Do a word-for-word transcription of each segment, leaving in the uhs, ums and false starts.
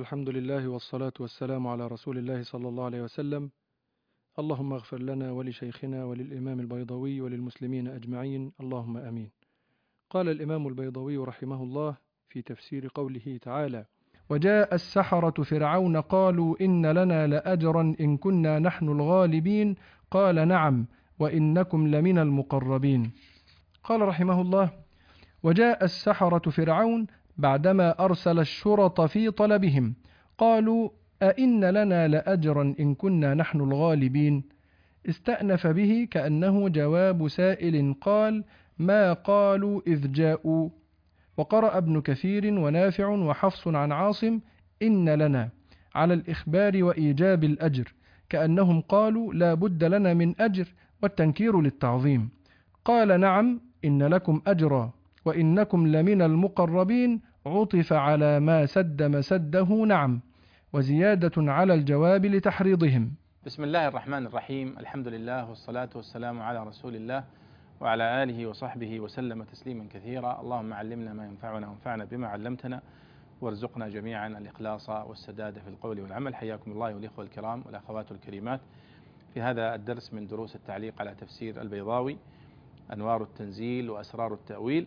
والحمد لله والصلاة والسلام على رسول الله صلى الله عليه وسلم. اللهم اغفر لنا ولشيخنا وللإمام البيضاوي وللمسلمين أجمعين، اللهم آمين. قال الإمام البيضاوي رحمه الله في تفسير قوله تعالى: وجاء السحرة فرعون قالوا إن لنا لأجرا إن كنا نحن الغالبين، قال نعم وإنكم لمن المقربين. قال رحمه الله: وجاء السحرة فرعون بعدما أرسل الشرط في طلبهم، قالوا أئن لنا لأجرا إن كنا نحن الغالبين. استأنف به كأنه جواب سائل قال: ما قالوا إذ جاءوا. وقرأ ابن كثير ونافع وحفص عن عاصم: إن لنا، على الإخبار وإيجاب الأجر، كأنهم قالوا لا بد لنا من أجر، والتنكير للتعظيم. قال نعم إن لكم أجرا وإنكم لمن المقربين، عطف على ما سد مسده نعم، وزيادة على الجواب لتحريضهم. بسم الله الرحمن الرحيم، الحمد لله والصلاة والسلام على رسول الله وعلى آله وصحبه وسلم تسليما كثيرا. اللهم علمنا ما ينفعنا وانفعنا بما علمتنا، وارزقنا جميعا الإخلاص والسداد في القول والعمل. حياكم الله والإخوة الكرام والأخوات الكريمات في هذا الدرس من دروس التعليق على تفسير البيضاوي، أنوار التنزيل وأسرار التأويل.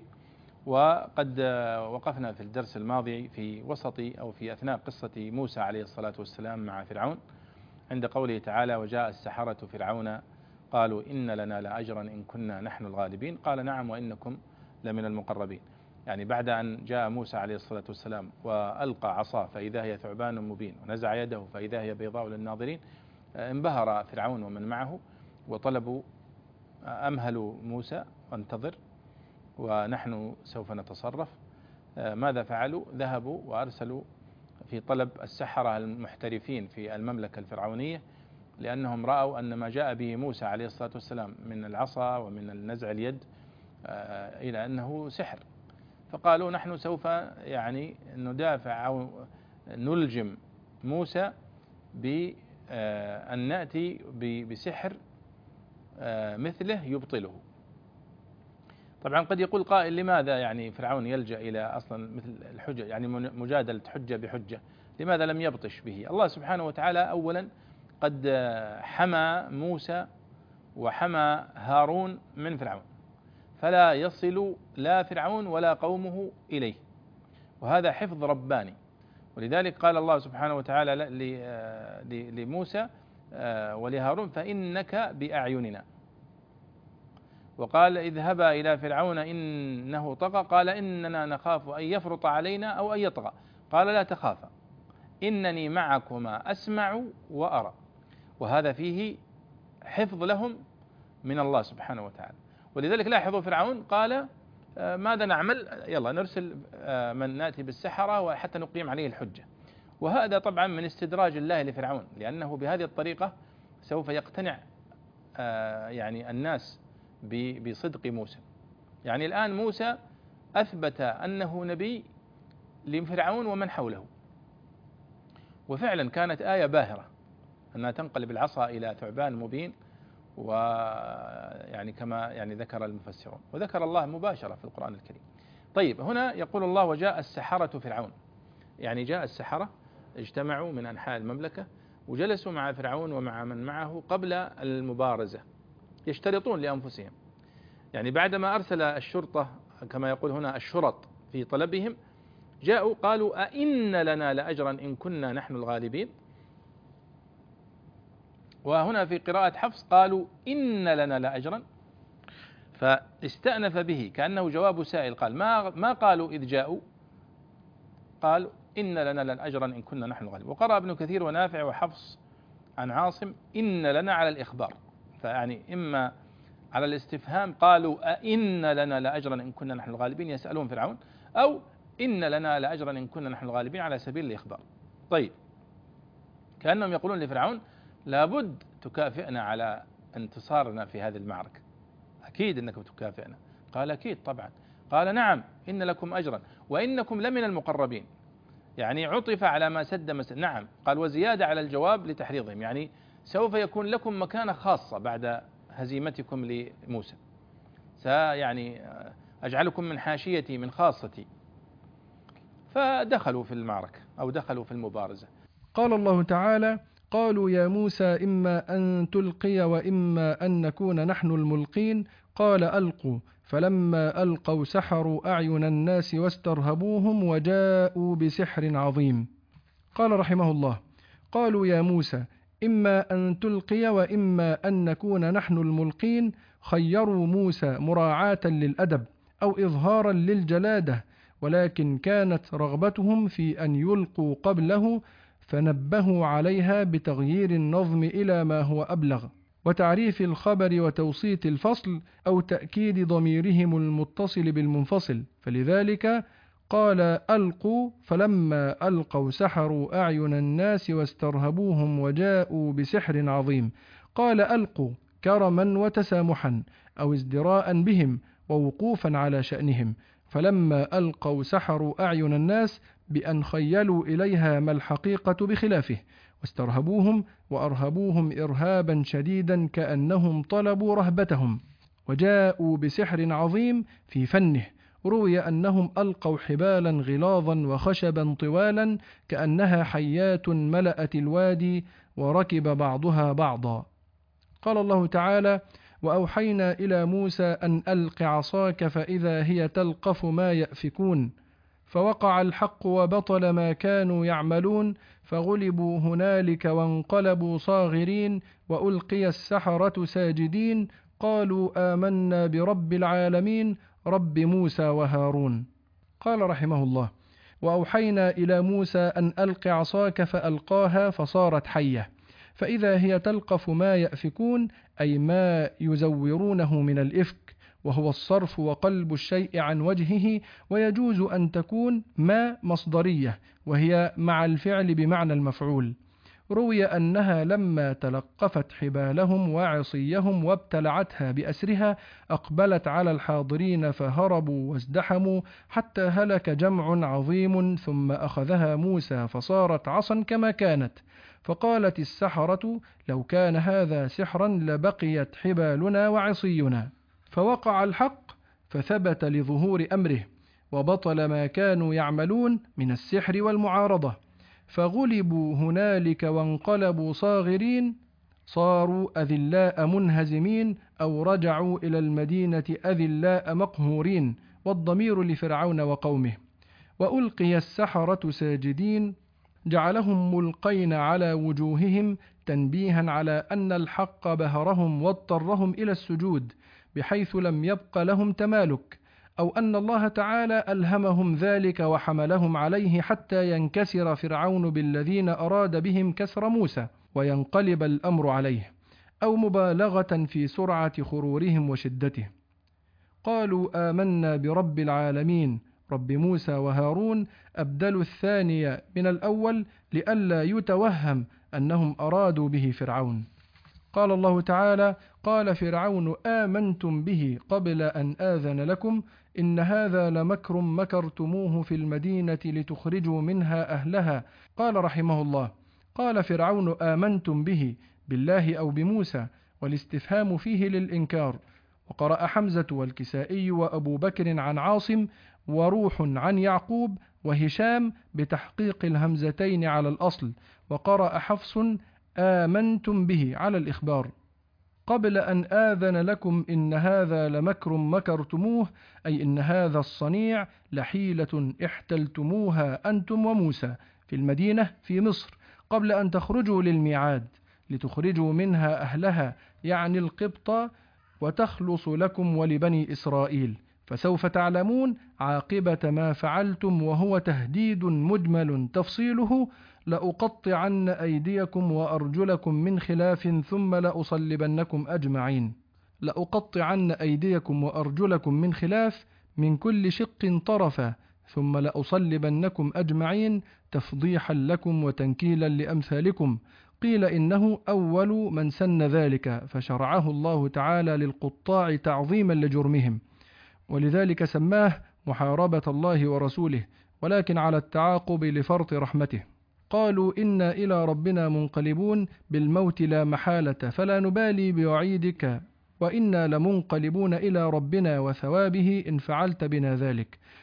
وقد وقفنا في الدرس الماضي في وسط أو في أثناء قصة موسى عليه الصلاة والسلام مع فرعون، عند قوله تعالى: وجاء السحرة فرعون قالوا إن لنا لأجرا إن كنا نحن الغالبين، قال نعم وإنكم لمن المقربين. يعني بعد أن جاء موسى عليه الصلاة والسلام وألقى عصاه فإذا هي ثعبان مبين، ونزع يده فإذا هي بيضاء للناظرين، انبهر فرعون ومن معه وطلبوا: أمهلوا موسى وانتظر ونحن سوف نتصرف. ماذا فعلوا؟ ذهبوا وأرسلوا في طلب السحرة المحترفين في المملكة الفرعونية، لأنهم رأوا أن ما جاء به موسى عليه الصلاة والسلام من العصا ومن النزع اليد إلى أنه سحر، فقالوا نحن سوف يعني ندافع أو نلجم موسى بأن نأتي بسحر مثله يبطله. طبعا قد يقول قائل: لماذا يعني فرعون يلجأ إلى أصلا مثل الحجة، يعني مجادلة حجة بحجة؟ لماذا لم يبطش به؟ الله سبحانه وتعالى أولا قد حمى موسى وحمى هارون من فرعون، فلا يصل لا فرعون ولا قومه إليه، وهذا حفظ رباني. ولذلك قال الله سبحانه وتعالى لموسى ولهارون: فإنك بأعيننا. وقال: اذهبا إلى فرعون إنه طغى، قال إننا نخاف أن يفرط علينا أو أن يطغى، قال لا تخافا إنني معكما أسمع وأرى. وهذا فيه حفظ لهم من الله سبحانه وتعالى. ولذلك لاحظوا فرعون قال: ماذا نعمل؟ يلا نرسل من نأتي بالسحرة وحتى نقيم عليه الحجة. وهذا طبعا من استدراج الله لفرعون، لأنه بهذه الطريقة سوف يقتنع يعني الناس بصدق موسى. يعني الآن موسى أثبت أنه نبي لفرعون ومن حوله، وفعلا كانت آية باهرة أنها تنقلب العصا إلى ثعبان مبين، ويعني كما يعني ذكر المفسرون، وذكر الله مباشرة في القرآن الكريم. طيب، هنا يقول الله: وجاء السحرة فرعون، يعني جاء السحرة اجتمعوا من أنحاء المملكة وجلسوا مع فرعون ومع من معه قبل المبارزة، يشترطون لأنفسهم. يعني بعدما أرسل الشرطة كما يقول هنا الشرط في طلبهم، جاءوا قالوا: أئن لنا لأجرا إن كنا نحن الغالبين. وهنا في قراءة حفص قالوا: إن لنا لأجرا، فاستأنف به كأنه جواب سائل، قال ما ما قالوا إذ جاءوا، قالوا إن لنا لأجرا إن كنا نحن الغالبين. وقرأ ابن كثير ونافع وحفص عن عاصم: إن لنا على الإخبار، فيعني إما على الاستفهام قالوا أئن لنا لأجرا إن كنا نحن الغالبين يسألون فرعون، أو إن لنا لأجرا إن كنا نحن الغالبين على سبيل الإخبار. طيب، كأنهم يقولون لفرعون: لابد تكافئنا على انتصارنا في هذه المعركة، أكيد أنكم تكافئنا. قال: أكيد طبعا. قال: نعم إن لكم أجرا وإنكم لمن المقربين، يعني عطف على ما سد مسد. نعم، قال وزيادة على الجواب لتحريضهم، يعني سوف يكون لكم مكانة خاصة بعد هزيمتكم لموسى، سيعني أجعلكم من حاشيتي من خاصتي. فدخلوا في المعركة أو دخلوا في المبارزة. قال الله تعالى: قالوا يا موسى إما أن تلقي وإما أن نكون نحن الملقين، قال ألقوا، فلما ألقوا سحروا أعين الناس واسترهبوهم وجاءوا بسحر عظيم. قال رحمه الله: قالوا يا موسى إما أن تلقي وإما أن نكون نحن الملقين، خيروا موسى مراعاة للأدب أو إظهارا للجلادة، ولكن كانت رغبتهم في أن يلقوا قبله، فنبهوا عليها بتغيير النظم إلى ما هو أبلغ، وتعريف الخبر وتوسيط الفصل، أو تأكيد ضميرهم المتصل بالمنفصل، فلذلك قال ألقوا، فلما ألقوا سحروا أعين الناس واسترهبوهم وجاءوا بسحر عظيم. قال ألقوا كرما وتسامحا أو ازدراء بهم ووقوفا على شأنهم، فلما ألقوا سحروا أعين الناس بأن خيلوا إليها ما الحقيقة بخلافه، واسترهبوهم وأرهبوهم إرهابا شديدا كأنهم طلبوا رهبتهم، وجاءوا بسحر عظيم في فنه. روي أنهم ألقوا حبالا غلاظا وخشبا طوالا كأنها حيات ملأت الوادي وركب بعضها بعضا. قال الله تعالى: وأوحينا إلى موسى أن ألق عصاك فإذا هي تلقف ما يأفكون، فوقع الحق وبطل ما كانوا يعملون، فغلبوا هنالك وانقلبوا صاغرين، وألقي السحرة ساجدين، قالوا آمنا برب العالمين رب موسى وهارون. قال رحمه الله: وأوحينا إلى موسى أن ألق عصاك فألقاها فصارت حية، فإذا هي تلقف ما يأفكون، أي ما يزورونه من الإفك، وهو الصرف وقلب الشيء عن وجهه، ويجوز أن تكون ما مصدرية وهي مع الفعل بمعنى المفعول. روي أنها لما تلقفت حبالهم وعصيهم وابتلعتها بأسرها أقبلت على الحاضرين فهربوا وازدحموا حتى هلك جمع عظيم، ثم أخذها موسى فصارت عصا كما كانت، فقالت السحرة: لو كان هذا سحرا لبقيت حبالنا وعصينا. فوقع الحق فثبت لظهور أمره، وبطل ما كانوا يعملون من السحر والمعارضة، فغلبوا هنالك وانقلبوا صاغرين، صاروا أذلاء منهزمين، أو رجعوا إلى المدينة أذلاء مقهورين، والضمير لفرعون وقومه. وألقي السحرة ساجدين، جعلهم ملقين على وجوههم تنبيها على أن الحق بهرهم واضطرهم إلى السجود، بحيث لم يبق لهم تمالك، أو أن الله تعالى ألهمهم ذلك وحملهم عليه حتى ينكسر فرعون بالذين أراد بهم كسر موسى وينقلب الأمر عليه، أو مبالغة في سرعة خرورهم وشدته. قالوا آمنا برب العالمين رب موسى وهارون، أبدلوا الثانية من الأول لئلا يتوهم أنهم أرادوا به فرعون. قال الله تعالى: قال فرعون آمنتم به قبل أن آذن لكم إن هذا لمكر مكرتموه في المدينة لتخرجوا منها أهلها. قال رحمه الله: قال فرعون آمنتم به بالله أو بموسى، والاستفهام فيه للإنكار. وقرأ حمزة والكسائي وأبو بكر عن عاصم وروح عن يعقوب وهشام بتحقيق الهمزتين على الأصل، وقرأ حفص آمنتم به على الإخبار. قبل أن آذن لكم إن هذا لمكر مكرتموه، أي إن هذا الصنيع لحيلة احتلتموها أنتم وموسى في المدينة في مصر قبل أن تخرجوا للميعاد، لتخرجوا منها أهلها يعني القبط، وتخلص لكم ولبني إسرائيل، فسوف تعلمون عاقبة ما فعلتم، وهو تهديد مجمل تفصيله: لأقطعن أيديكم وأرجلكم من خلاف ثم لأصلبنكم أجمعين. لأقطعن أيديكم وأرجلكم من خلاف من كل شق طرفا، ثم لأصلبنكم أجمعين، تفضيحا لكم وتنكيلا لأمثالكم. قيل إنه أول من سن ذلك، فشرعه الله تعالى للقطاع تعظيما لجرمهم، ولذلك سماه محاربة الله ورسوله، ولكن على التعاقب لفرط رحمته. قالوا إنا إلى ربنا منقلبون بالموت لا محالة، فلا نبالي بوعيدك، وإنا لمنقلبون إلى ربنا وثوابه إن فعلت بنا ذلك.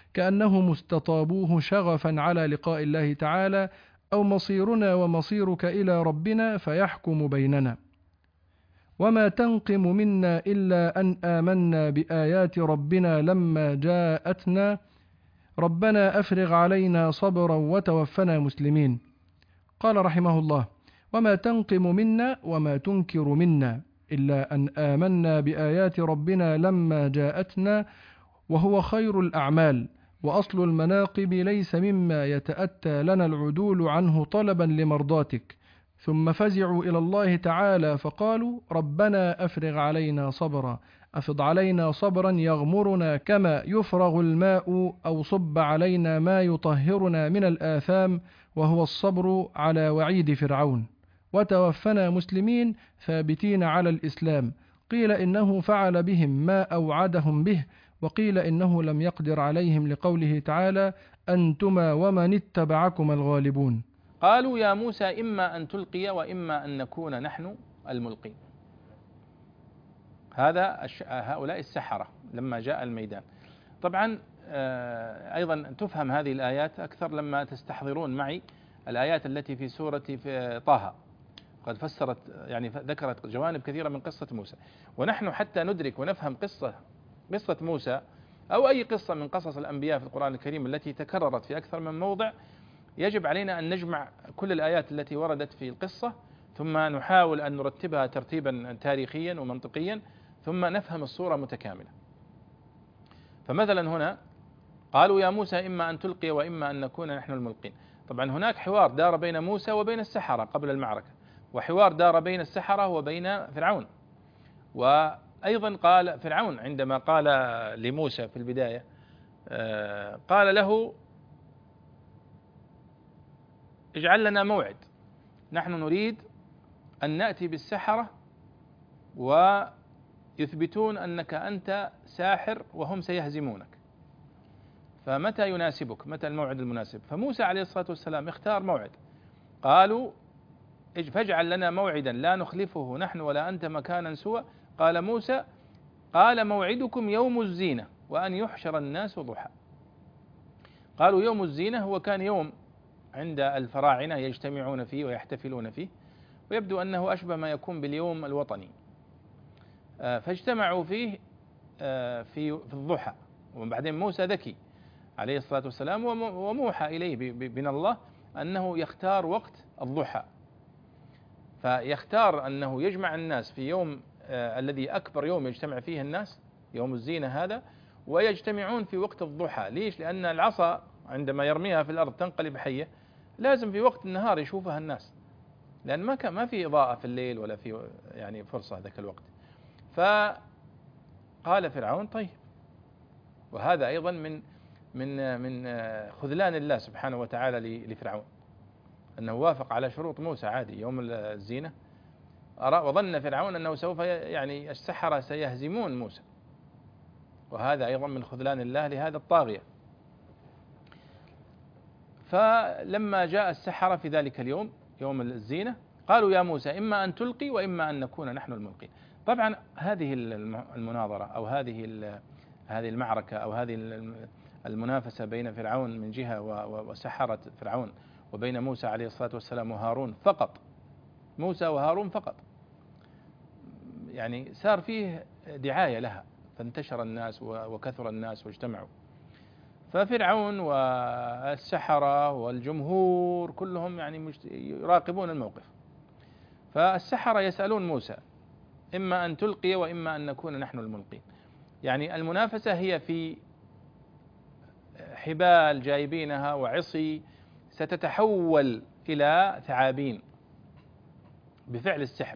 كأنهم استطابوه شغفا على لقاء الله تعالى، أو مصيرنا ومصيرك إلى ربنا فيحكم بيننا. وما تنقم منا إلا أن آمنا بآيات ربنا لما جاءتنا، ربنا أفرغ علينا صبرا وتوفنا مسلمين. قال رحمه الله: وما تنقم منا وما تنكر منا إلا أن آمنا بآيات ربنا لما جاءتنا، وهو خير الأعمال، وأصل المناقب ليس مما يتأتى لنا العدول عنه طلبا لمرضاتك. ثم فزعوا إلى الله تعالى فقالوا: ربنا أفرغ علينا صبرا، أفض علينا صبرا يغمرنا كما يفرغ الماء، أو صب علينا ما يطهرنا من الآثام، وهو الصبر على وعيد فرعون. وتوفنا مسلمين ثابتين على الإسلام. قيل إنه فعل بهم ما أوعدهم به، وقيل إنه لم يقدر عليهم لقوله تعالى: أنتما ومن اتبعكما الغالبون. قالوا يا موسى إما أن تلقي وإما أن نكون نحن الملقين. هذا هؤلاء السحرة لما جاء الميدان. طبعا أيضا تفهم هذه الآيات أكثر لما تستحضرون معي الآيات التي في سورة في طه، قد فسرت يعني ذكرت جوانب كثيرة من قصة موسى. ونحن حتى ندرك ونفهم قصة قصة موسى أو أي قصة من قصص الأنبياء في القرآن الكريم التي تكررت في أكثر من موضع، يجب علينا أن نجمع كل الآيات التي وردت في القصة، ثم نحاول أن نرتبها ترتيبا تاريخيا ومنطقيا، ثم نفهم الصورة متكاملة. فمثلا هنا قالوا يا موسى إما أن تلقي وإما أن نكون نحن الملقين. طبعا هناك حوار دار بين موسى وبين السحرة قبل المعركة، وحوار دار بين السحرة وبين فرعون. وأيضا قال فرعون عندما قال لموسى في البداية قال له: اجعل لنا موعد، نحن نريد أن نأتي بالسحرة ويثبتون أنك أنت ساحر وهم سيهزمونك، فمتى يناسبك، متى الموعد المناسب؟ فموسى عليه الصلاة والسلام اختار موعد. قالوا: فاجعل لنا موعدا لا نخلفه نحن ولا أنت مكانا سوى. قال موسى: قال موعدكم يوم الزينة وأن يحشر الناس ضحى. قالوا يوم الزينة هو كان يوم عند الفراعنة يجتمعون فيه ويحتفلون فيه، ويبدو أنه أشبه ما يكون باليوم الوطني. فاجتمعوا فيه في الضحى. وبعدين موسى ذكي عليه الصلاة والسلام، وموحى إليه من الله أنه يختار وقت الضحى، فيختار أنه يجمع الناس في يوم الذي أكبر يوم يجتمع فيه الناس، يوم الزينة هذا، ويجتمعون في وقت الضحى. ليش؟ لأن العصا عندما يرميها في الأرض تنقلب حية، لازم في وقت النهار يشوفها الناس، لأن ما كان ما في إضاءة في الليل ولا في يعني فرصة ذاك الوقت. فقال فرعون: طيب. وهذا أيضا من من من خذلان الله سبحانه وتعالى لفرعون، أنه وافق على شروط موسى عادي يوم الزينة، وظن فرعون أنه سوف يعني السحرة سيهزمون موسى، وهذا أيضا من خذلان الله لهذا الطاغية. فلما جاء السحرة في ذلك اليوم يوم الزينة قالوا يا موسى إما أن تلقي وإما أن نكون نحن الملقين. طبعا هذه المناظرة أو هذه هذه المعركة أو هذه المنافسة بين فرعون من جهة وسحرة فرعون وبين موسى عليه الصلاة والسلام وهارون فقط، موسى وهارون فقط، يعني صار فيه دعاية لها، فانتشر الناس وكثر الناس واجتمعوا. ففرعون والسحرة والجمهور كلهم يعني يراقبون الموقف. فالسحرة يسألون موسى: إما أن تلقي وإما أن نكون نحن الملقين. يعني المنافسة هي في حبال جايبينها وعصي ستتحول إلى ثعابين بفعل السحر.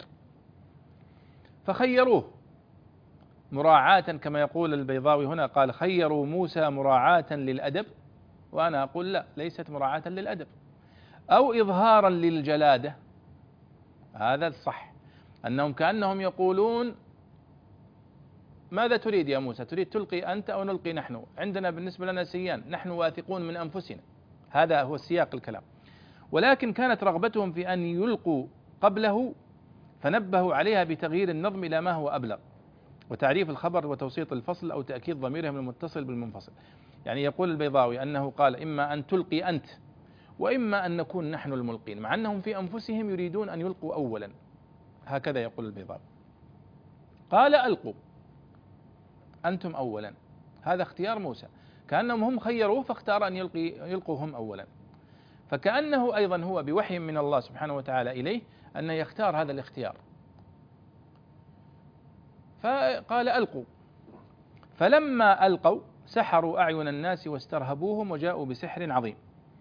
فخيروه مراعاة، كما يقول البيضاوي هنا، قال: خيروا موسى مراعاة للأدب، وأنا أقول لا، ليست مراعاة للأدب، أو إظهارا للجلادة. هذا الصح، أنهم كأنهم يقولون: ماذا تريد يا موسى؟ تريد تلقي أنت أو نلقي نحن؟ عندنا بالنسبة لنا سيان، نحن واثقون من أنفسنا. هذا هو سياق الكلام. ولكن كانت رغبتهم في أن يلقوا قبله، فنبهوا عليها بتغيير النظم إلى ما هو أبلغ، وتعريف الخبر وتوسيط الفصل أو تأكيد ضميرهم المتصل بالمنفصل. يعني يقول البيضاوي أنه قال إما أن تلقي أنت وإما أن نكون نحن الملقين، مع أنهم في أنفسهم يريدون أن يلقوا أولا، هكذا يقول البيضاوي. قال ألقوا أنتم أولا، هذا اختيار موسى، كأنهم هم خيروه فاختار أن يلقي يلقوا هم أولا، فكأنه أيضا هو بوحي من الله سبحانه وتعالى إليه أن يختار هذا الاختيار. فقال ألقوا، فلما ألقوا سحروا أعين الناس واسترهبوهم وجاءوا بسحر عظيم.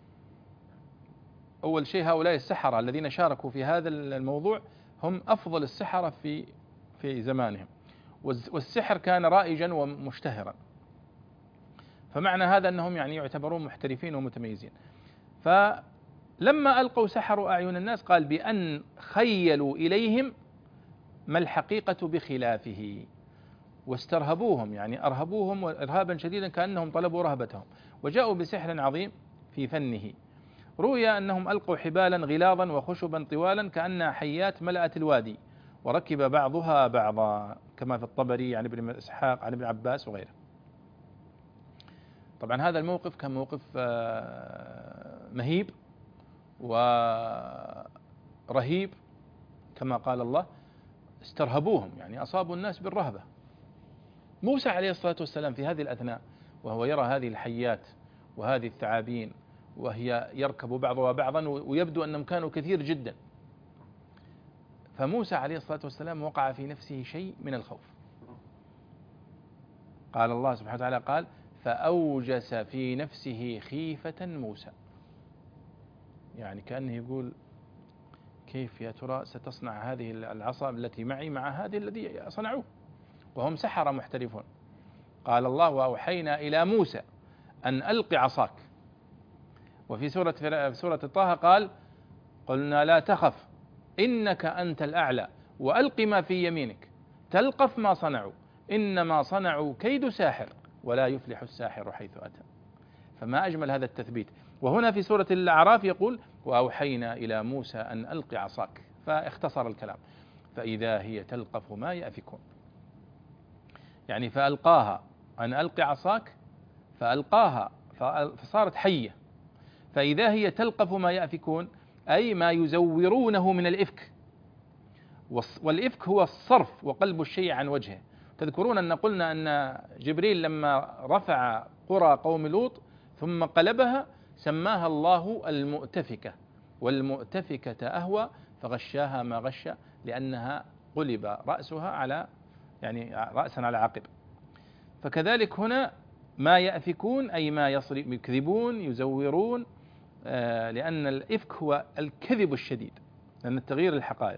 أول شيء هؤلاء السحرة الذين شاركوا في هذا الموضوع هم أفضل السحرة في في زمانهم، والسحر كان رائجا ومشتهرا، فمعنى هذا أنهم يعني يعتبرون محترفين ومتميزين. فلما ألقوا سحروا أعين الناس، قال بأن خيلوا إليهم ما الحقيقة بخلافه، واسترهبوهم يعني أرهبوهم إرهابا شديدا كأنهم طلبوا رهبتهم، وجاءوا بسحر عظيم في فنه. روي أنهم ألقوا حبالا غلاظا وخشبا طوالا كأنها حيات ملأت الوادي وركب بعضها بعضا، كما في الطبري عن ابن إسحاق عن ابن عباس وغيره. طبعا هذا الموقف كان موقف مهيب ورهيب كما قال الله، استرهبوهم يعني أصابوا الناس بالرهبة. موسى عليه الصلاة والسلام في هذه الأثناء وهو يرى هذه الحيات وهذه الثعابين وهي يركب بعضها بعضا، ويبدو أنهم كانوا كثير جدا، فموسى عليه الصلاة والسلام وقع في نفسه شيء من الخوف. قال الله سبحانه وتعالى قال فأوجس في نفسه خيفة موسى، يعني كأنه يقول كيف يا ترى ستصنع هذه العصا التي معي مع هذه الذي صنعوه، وهم سحرة محترفون. قال الله وأوحينا إلى موسى أن ألق عصاك. وفي سورة في سورة طه قال قلنا لا تخف إنك أنت الأعلى وألق ما في يمينك تلقف ما صنعوا إنما صنعوا كيد ساحر ولا يفلح الساحر حيث أتى. فما أجمل هذا التثبيت. وهنا في سورة الأعراف يقول وأوحينا إلى موسى أن ألق عصاك، فاختصر الكلام فإذا هي تلقف ما يأفكون، يعني فألقاها أن ألق عصاك فألقاها فصارت حية، فإذا هي تلقف ما يأفكون أي ما يزورونه من الإفك، والإفك هو الصرف وقلب الشيء عن وجهه. تذكرون أن قلنا أن جبريل لما رفع قرى قوم لوط ثم قلبها سماها الله المؤتفكة، والمؤتفكة أهوى فغشاها ما غش، لأنها قلب رأسها على يعني رأسا على عقب. فكذلك هنا ما يأفكون أي ما يكذبون يزورون، آه لأن الإفك هو الكذب الشديد، لأن التغيير الحقائق.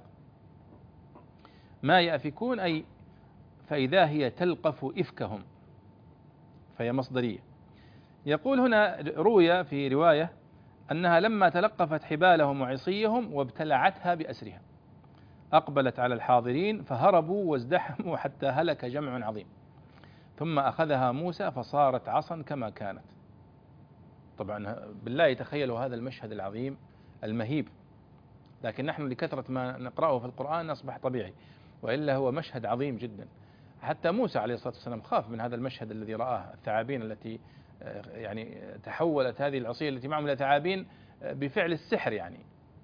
ما يأفكون أي فإذا هي تلقف إفكهم، فهي مصدرية. يقول هنا روي في رواية أنها لما تلقفت حبالهم وعصيهم وابتلعتها بأسرها أقبلت على الحاضرين فهربوا وازدحموا حتى هلك جمع عظيم، ثم أخذها موسى فصارت عصا كما كانت. طبعا بالله تخيلوا هذا المشهد العظيم المهيب، لكن نحن لكثرة ما نقرأه في القرآن أصبح طبيعي، وإلا هو مشهد عظيم جدا. حتى موسى عليه الصلاة والسلام خاف من هذا المشهد الذي رآه، الثعابين التي يعني تحولت هذه العصية التي معهم إلى ثعابين بفعل السحر يعني.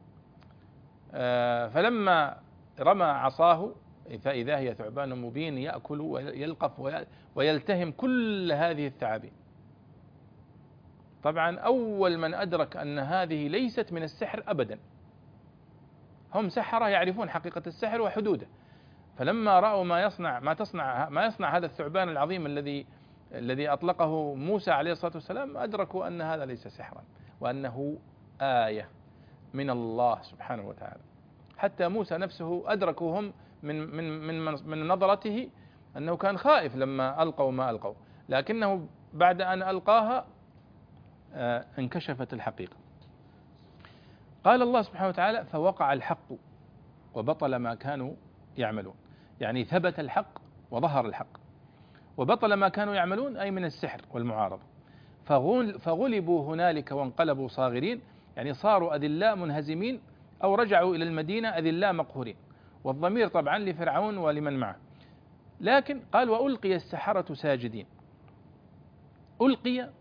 فلما رمى عصاه فإذا هي ثعبان مبين يأكل ويلقف ويلتهم كل هذه الثعابين. طبعا أول من أدرك أن هذه ليست من السحر أبدا، هم سحرة يعرفون حقيقة السحر وحدوده، فلما رأوا ما يصنع ما تصنع ما يصنع هذا الثعبان العظيم الذي الذي أطلقه موسى عليه الصلاة والسلام أدركوا أن هذا ليس سحرا وأنه آية من الله سبحانه وتعالى. حتى موسى نفسه أدركوا هم من من من من نظرته أنه كان خائف لما ألقوا ما ألقوا، لكنه بعد أن ألقاها انكشفت الحقيقة. قال الله سبحانه وتعالى فوقع الحق وبطل ما كانوا يعملون، يعني ثبت الحق وظهر الحق، وبطل ما كانوا يعملون أي من السحر والمعارضة. فغلبوا هنالك وانقلبوا صاغرين، يعني صاروا أذلاء منهزمين أو رجعوا إلى المدينة أذلاء مقهورين، والضمير طبعا لفرعون ولمن معه. لكن قال وألقي السحرة ساجدين. ألقي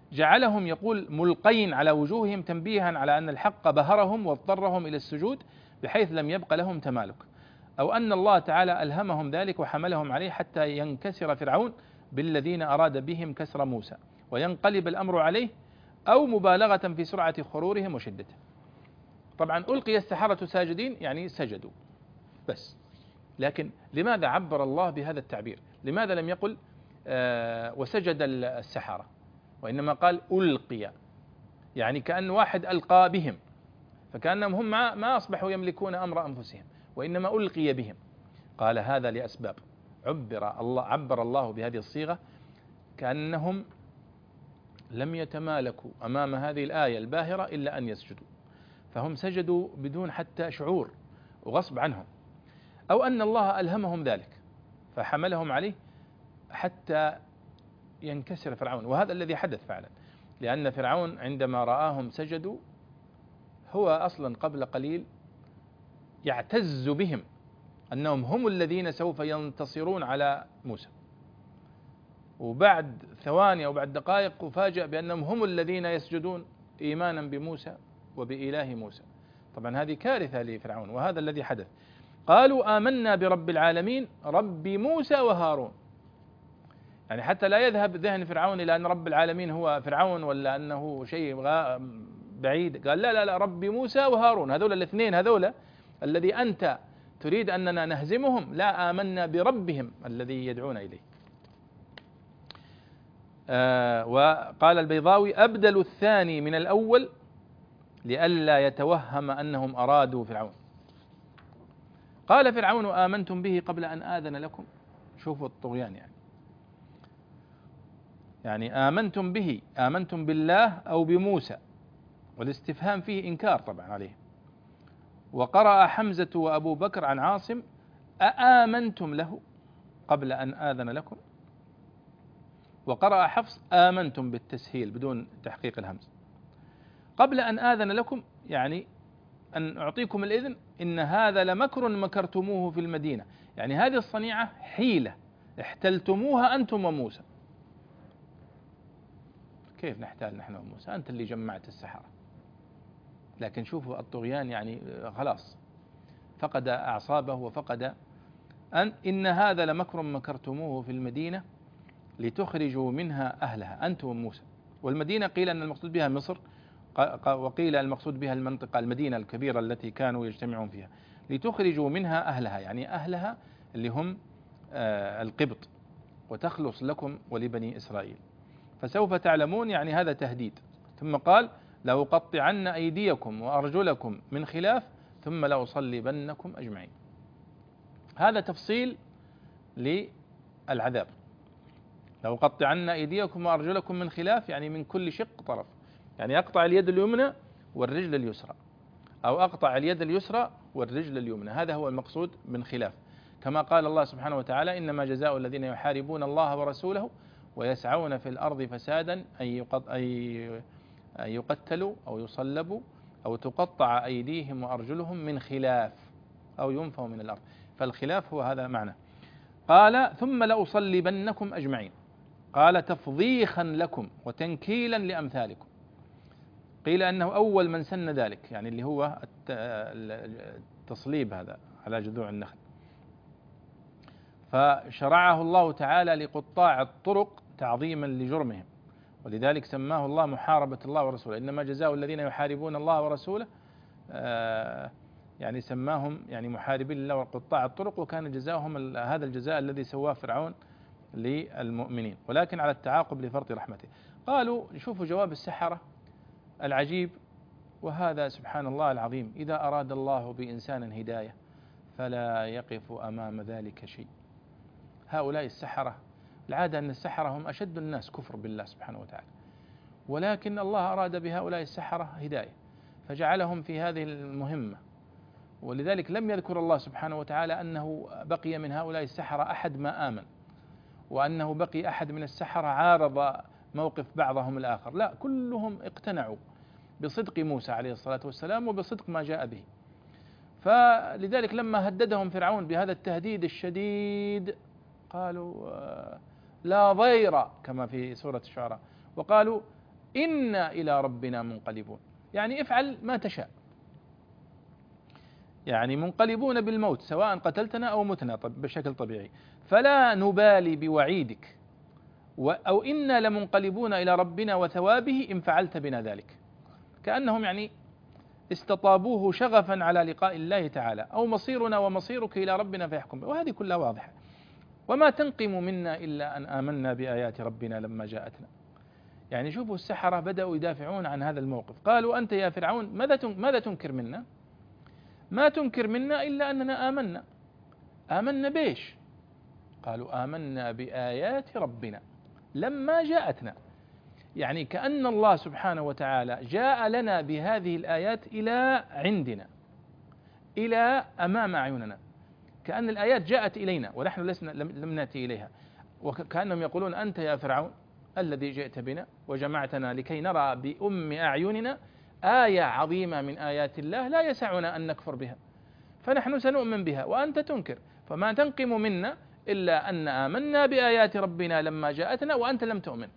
جعلهم يقول ملقين على وجوههم تنبيها على أن الحق بهرهم واضطرهم إلى السجود بحيث لم يبق لهم تمالك، أو أن الله تعالى ألهمهم ذلك وحملهم عليه حتى ينكسر فرعون بالذين أراد بهم كسر موسى وينقلب الأمر عليه، أو مبالغة في سرعة خرورهم وشدته. طبعا ألقي السحرة ساجدين يعني سجدوا بس، لكن لماذا عبر الله بهذا التعبير؟ لماذا لم يقل آه وسجد السحرة، وإنما قال ألقي، يعني كأن واحد ألقى بهم، فكأنهم هم ما أصبحوا يملكون أمر أنفسهم، وإنما ألقي بهم. قال هذا لأسباب، عبر الله عبر الله بهذه الصيغة كأنهم لم يتمالكوا أمام هذه الآية الباهرة إلا أن يسجدوا، فهم سجدوا بدون حتى شعور وغصب عنهم، أو أن الله ألهمهم ذلك فحملهم عليه حتى ينكسر فرعون. وهذا الذي حدث فعلا، لأن فرعون عندما رآهم سجدوا هو أصلا قبل قليل يعتز بهم أنهم هم الذين سوف ينتصرون على موسى، وبعد ثواني أو بعد دقائق وفاجأ بأنهم هم الذين يسجدون إيمانا بموسى وبإله موسى. طبعا هذه كارثة لفرعون، وهذا الذي حدث. قالوا آمنا برب العالمين رب موسى وهارون، يعني حتى لا يذهب ذهن فرعون إلى أن رب العالمين هو فرعون ولا أنه شيء بعيد، قال لا لا لا رب موسى وهارون، هذول الاثنين هذول الذي أنت تريد أننا نهزمهم، لا آمنا بربهم الذي يدعون إليه. آه وقال البيضاوي أبدل الثاني من الأول لئلا يتوهم أنهم أرادوا فرعون. قال فرعون آمنتم به قبل أن آذن لكم، شوفوا الطغيان يعني يعني آمنتم به، آمنتم بالله أو بموسى، والاستفهام فيه إنكار طبعا عليه. وقرأ حمزة وأبو بكر عن عاصم أآمنتم له قبل أن آذن لكم، وقرأ حفص آمنتم بالتسهيل بدون تحقيق الهمز. قبل أن آذن لكم يعني أن أعطيكم الإذن، إن هذا لمكر مكرتموه في المدينة، يعني هذه الصنيعة حيلة احتلتموها أنتم وموسى. كيف نحتال نحن وموسى؟ أنت اللي جمعت السحرة. لكن شوفوا الطغيان، يعني خلاص فقد أعصابه وفقد أن إن هذا لمكر مكرتموه في المدينة لتخرجوا منها أهلها أنتم وموسى. والمدينة قيل أن المقصود بها مصر، وقيل المقصود بها المنطقة المدينة الكبيرة التي كانوا يجتمعون فيها، لتخرجوا منها أهلها يعني أهلها اللي هم القبط، وتخلص لكم ولبني إسرائيل، فسوف تعلمون، يعني هذا تهديد. ثم قال لأقطعن أيديكم وأرجلكم من خلاف ثم لأصلبنكم أجمعين. هذا تفصيل للعذاب. لأقطعن أيديكم وأرجلكم من خلاف يعني من كل شق طرف، يعني أقطع اليد اليمنى والرجل اليسرى، أو أقطع اليد اليسرى والرجل اليمنى، هذا هو المقصود من خلاف. كما قال الله سبحانه وتعالى إنما جزاء الذين يحاربون الله ورسوله ويسعون في الأرض فسادا أن يقتلوا أو يصلبوا أو تقطع أيديهم وأرجلهم من خلاف أو ينفوا من الأرض، فالخلاف هو هذا معنى. قال ثم لأصلبنكم أجمعين، قال تفضيخا لكم وتنكيلا لأمثالكم. قيل أنه أول من سن ذلك، يعني اللي هو التصليب هذا على جذوع النخل، فشرعه الله تعالى لقطاع الطرق تعظيما لجرمهم، ولذلك سماه الله محاربة الله ورسوله. إنما جزاء الذين يحاربون الله ورسوله آه يعني سماهم يعني محاربين لله وقطاع الطرق، وكان جزاؤهم هذا الجزاء الذي سواه فرعون للمؤمنين، ولكن على التعاقب لفرط رحمته. قالوا شوفوا جواب السحرة العجيب، وهذا سبحان الله العظيم، إذا أراد الله بإنسان هداية فلا يقف أمام ذلك شيء. هؤلاء السحرة العادة أن السحرة هم أشد الناس كفر بالله سبحانه وتعالى، ولكن الله أراد بهؤلاء السحرة هداية فجعلهم في هذه المهمة، ولذلك لم يذكر الله سبحانه وتعالى أنه بقي من هؤلاء السحرة أحد ما آمن، وأنه بقي أحد من السحرة عارض موقف بعضهم الآخر، لا، كلهم اقتنعوا بصدق موسى عليه الصلاة والسلام وبصدق ما جاء به. فلذلك لما هددهم فرعون بهذا التهديد الشديد قالوا لا ضير كما في سورة الشعراء، وقالوا إنا إلى ربنا منقلبون، يعني افعل ما تشاء، يعني منقلبون بالموت سواء قتلتنا أو متنا بشكل طبيعي، فلا نبالي بوعيدك، أو إنا لمنقلبون إلى ربنا وثوابه إن فعلت بنا ذلك. كأنهم يعني استطابوه شغفا على لقاء الله تعالى، أو مصيرنا ومصيرك إلى ربنا فيحكم، وهذه كلها واضحة. وما تنقم منا إلا أن آمنا بآيات ربنا لما جاءتنا. يعني شوفوا السحرة بدأوا يدافعون عن هذا الموقف، قالوا أنت يا فرعون ماذا تنكر منا؟ ما تنكر منا إلا أننا آمنا. آمنا بإيش؟ قالوا آمنا بآيات ربنا لما جاءتنا، يعني كأن الله سبحانه وتعالى جاء لنا بهذه الآيات إلى عندنا، إلى أمام أعيننا، كأن الآيات جاءت إلينا ونحن لسنا لم نأتي إليها. وكأنهم يقولون أنت يا فرعون الذي جئت بنا وجمعتنا لكي نرى بأم أعيننا آية عظيمة من آيات الله لا يسعنا أن نكفر بها، فنحن سنؤمن بها وأنت تنكر، فما تنقم منا إلا أن آمنا بآيات ربنا لما جاءتنا وأنت لم تؤمن،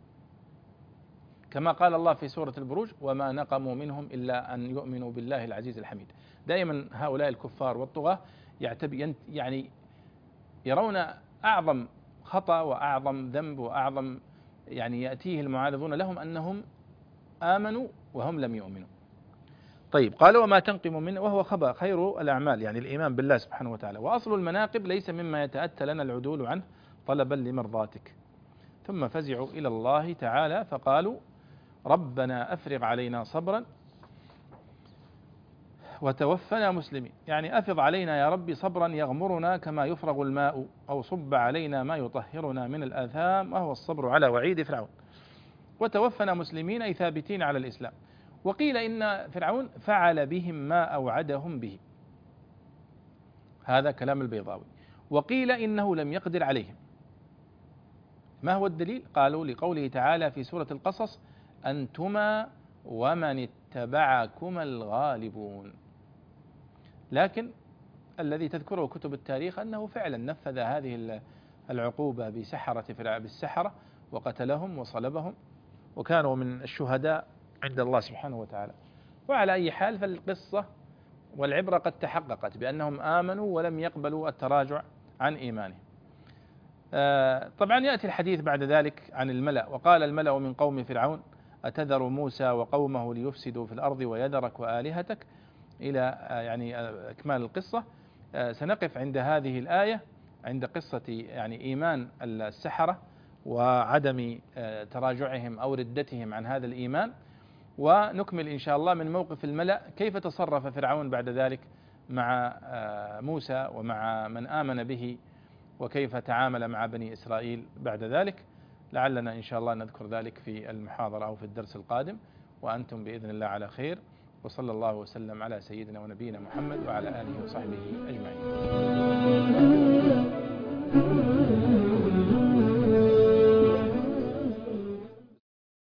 كما قال الله في سورة البروج وما نقموا منهم إلا أن يؤمنوا بالله العزيز الحميد. دائما هؤلاء الكفار والطغاة يعني يرون أعظم خطأ وأعظم ذنب وأعظم يعني يأتيه المعارضون لهم أنهم آمنوا وهم لم يؤمنوا. طيب، قال وما تنقم منه، وهو خبأ خير الأعمال، يعني الإيمان بالله سبحانه وتعالى، وأصل المناقب ليس مما يتأتى لنا العدول عنه طلبا لمرضاتك. ثم فزعوا إلى الله تعالى فقالوا ربنا أفرغ علينا صبرا وتوفنا مسلمين، يعني أفض علينا يا ربي صبرا يغمرنا كما يفرغ الماء، أو صب علينا ما يطهرنا من الآثام، وهو الصبر على وعيد فرعون، وتوفنا مسلمين أي ثابتين على الإسلام. وقيل إن فرعون فعل بهم ما أوعدهم به، هذا كلام البيضاوي. وقيل إنه لم يقدر عليهم. ما هو الدليل؟ قالوا لقوله تعالى في سورة القصص أنتما ومن اتبعكما الغالبون. لكن الذي تذكره كتب التاريخ أنه فعلا نفذ هذه العقوبة بسحرة فرعون بالسحرة وقتلهم وصلبهم، وكانوا من الشهداء عند الله سبحانه وتعالى. وعلى أي حال فالقصة والعبرة قد تحققت بأنهم آمنوا ولم يقبلوا التراجع عن إيمانهم. آه طبعا يأتي الحديث بعد ذلك عن الملأ، وقال الملأ من قوم فرعون أتذر موسى وقومه ليفسدوا في الأرض ويذرك وآلهتك، إلى آه يعني آه إكمال القصة. آه سنقف عند هذه الآية، عند قصة يعني إيمان السحرة وعدم آه تراجعهم أو ردتهم عن هذا الإيمان، ونكمل إن شاء الله من موقف الملأ كيف تصرف فرعون بعد ذلك مع آه موسى ومع من آمن به، وكيف تعامل مع بني إسرائيل بعد ذلك. لعلنا إن شاء الله نذكر ذلك في المحاضرة أو في الدرس القادم، وأنتم بإذن الله على خير، وصلى الله وسلم على سيدنا ونبينا محمد وعلى آله وصحبه أجمعين.